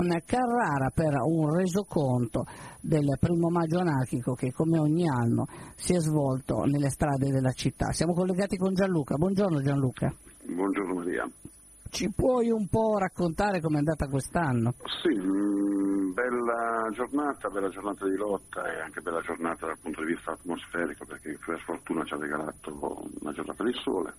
Carrara per un resoconto del primo maggio anarchico che come ogni anno si è svolto nelle strade della città. Siamo collegati con Gianluca. Buongiorno Gianluca. Buongiorno Maria. Ci puoi un po' raccontare com'è andata quest'anno? Sì, bella giornata di lotta e anche bella giornata dal punto di vista atmosferico, perché per fortuna ci ha regalato una giornata di sole.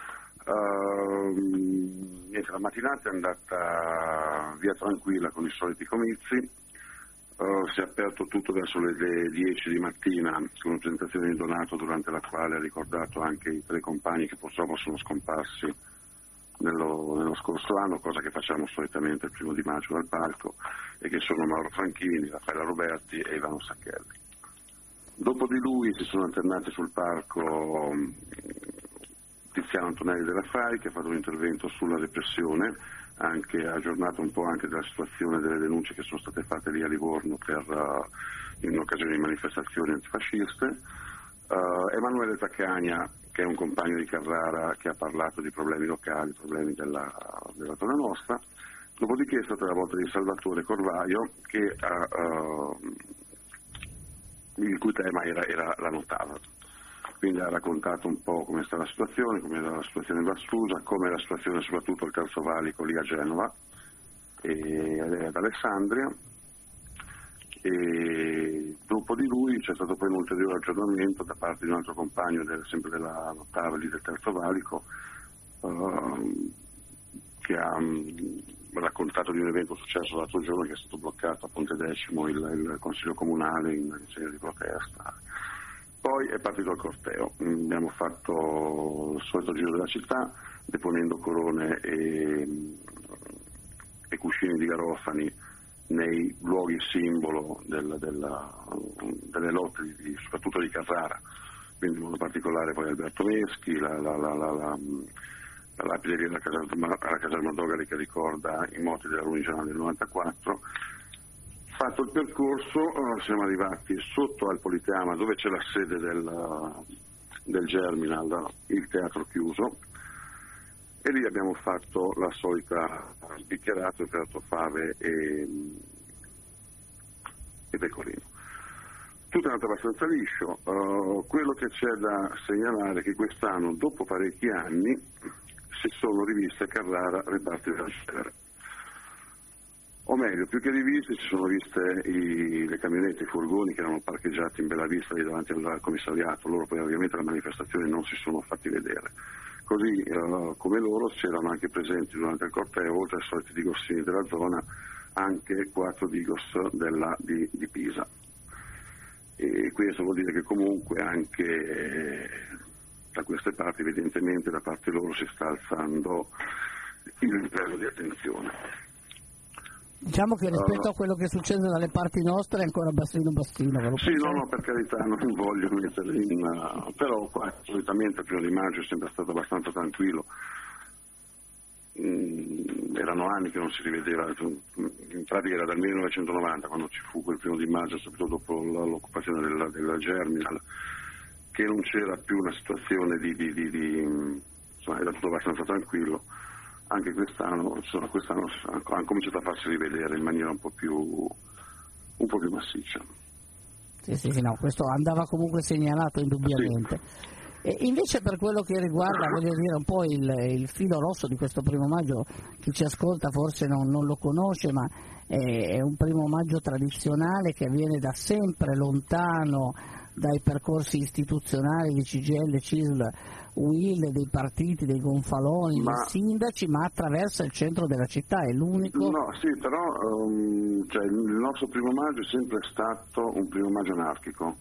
La mattinata è andata via tranquilla con i soliti comizi. Si è aperto tutto verso le 10 di mattina con una presentazione di Donato, durante la quale ha ricordato anche i 3 compagni che purtroppo sono scomparsi nello scorso anno, cosa che facciamo solitamente il 1° di maggio dal palco, e che sono Mauro Franchini, Raffaella Roberti e Ivano Sacchelli. Dopo di lui si sono alternati sul palco Tiziano Antonelli della FAI, che ha fatto un intervento sulla repressione, anche aggiornato un po' anche della situazione delle denunce che sono state fatte lì a Livorno in occasione di manifestazioni antifasciste. Emanuele Zaccagna, che è un compagno di Carrara, che ha parlato di problemi locali, problemi della zona nostra. Dopodiché è stata la volta di Salvatore Corvaio, il cui tema era la Notava. Quindi ha raccontato un po' come sta la situazione, come era la situazione in Valsusa, come è la situazione soprattutto al Terzo Valico lì a Genova e ad Alessandria. E dopo di lui c'è stato poi un ulteriore aggiornamento da parte di un altro compagno sempre della Notava lì del Terzo Valico, che ha raccontato di un evento successo l'altro giorno, che è stato bloccato a Ponte Decimo il Consiglio Comunale in segno di protesta. Poi è partito il corteo, abbiamo fatto il solito giro della città, deponendo corone e cuscini di garofani nei luoghi simbolo delle lotte, soprattutto di Carrara, quindi in modo particolare poi Alberto Meschi, la lapide alla caserma Dogari che ricorda i morti della Lunigiana del 94. Fatto il percorso siamo arrivati sotto al Politeama, dove c'è la sede del Germinal, il teatro chiuso, e lì abbiamo fatto la solita sbicchierata, ho aperto fave e pecorino. Tutto è andato abbastanza liscio. Quello che c'è da segnalare è che quest'anno, dopo parecchi anni, si sono riviste a Carrara le parti della genere. O meglio, più che riviste, si sono viste le camionette, i furgoni che erano parcheggiati in bella vista lì davanti al commissariato. Loro poi ovviamente alla manifestazione non si sono fatti vedere. Così come loro c'erano anche presenti durante il corteo, oltre ai soliti digossini della zona, anche 4 digos di Pisa. E questo vuol dire che comunque anche da queste parti, evidentemente da parte loro, si sta alzando il livello di attenzione. Diciamo che rispetto a quello che succede dalle parti nostre è ancora bassino. Sì, no, per carità, non voglio mettere però qua solitamente il 1° di maggio è sempre stato abbastanza tranquillo. Erano anni che non si rivedeva, in pratica era dal 1990 quando ci fu quel 1° di maggio, soprattutto dopo l'occupazione della Germinal, che non c'era più una situazione insomma, era tutto abbastanza tranquillo. Anche quest'anno hanno cominciato a farsi rivedere in maniera un po' più massiccia. Sì, no, questo andava comunque segnalato indubbiamente. Sì. E invece per quello che riguarda, voglio dire, un po' il filo rosso di questo 1° maggio, chi ci ascolta forse non lo conosce, ma è un 1° maggio tradizionale che avviene da sempre lontano dai percorsi istituzionali di CGIL, CISL, UIL, dei partiti, dei gonfaloni, dei sindaci, ma attraversa il centro della città, è l'unico. No, sì, però il nostro 1° maggio è sempre stato un 1° maggio anarchico.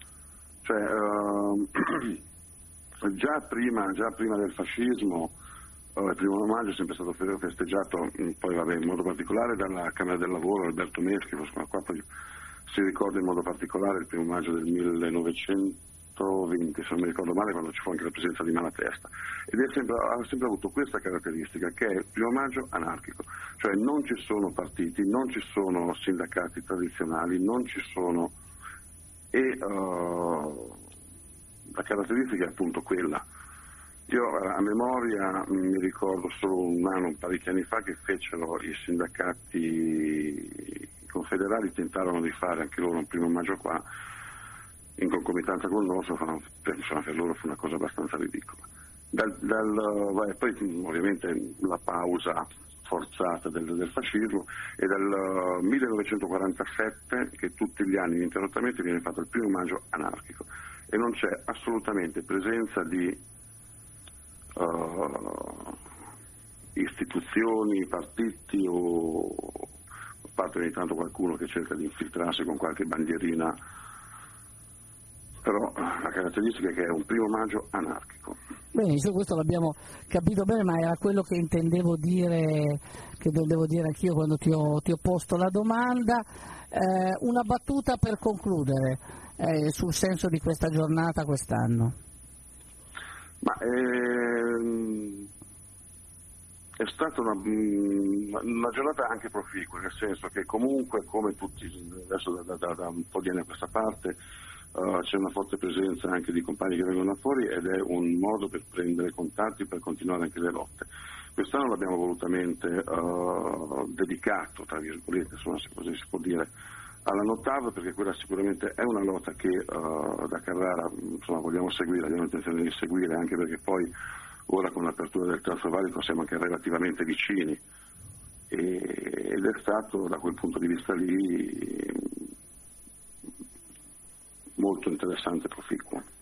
Già prima del fascismo il 1° maggio è sempre stato festeggiato, poi in modo particolare dalla Camera del Lavoro, Alberto Meschi, qua poi si ricorda in modo particolare il 1° maggio del 1920, se non mi ricordo male, quando ci fu anche la presenza di Malatesta, ed ha sempre avuto questa caratteristica, che è il 1° maggio anarchico, cioè non ci sono partiti, non ci sono sindacati tradizionali, non ci sono, e la caratteristica è appunto quella, Io a memoria mi ricordo solo parecchi anni fa, che fecero i sindacati confederali, tentarono di fare anche loro un primo maggio qua, in concomitanza con il nostro, insomma, per loro fu una cosa abbastanza ridicola. Poi ovviamente la pausa forzata del fascismo, e dal 1947 che tutti gli anni ininterrottamente viene fatto il primo maggio anarchico, e non c'è assolutamente presenza di istituzioni, partiti o a parte ogni tanto qualcuno che cerca di infiltrarsi con qualche bandierina, però la caratteristica è che è un primo maggio anarchico. Benissimo, questo l'abbiamo capito bene, ma era quello che intendevo dire anch'io quando ti ho posto la domanda. Una battuta per concludere sul senso di questa giornata quest'anno. Ma è stata una giornata anche proficua, nel senso che comunque, come tutti adesso da un po' di anni a questa parte, c'è una forte presenza anche di compagni che vengono da fuori, ed è un modo per prendere contatti, per continuare anche le lotte. Quest'anno l'abbiamo volutamente dedicato, tra virgolette, insomma, se così si può dire, alla Notav, perché quella sicuramente è una lotta che da Carrara, insomma, vogliamo seguire, abbiamo intenzione di seguire, anche perché poi ora con l'apertura del Terzo Valico siamo anche relativamente vicini, ed è stato da quel punto di vista lì molto interessante e proficuo.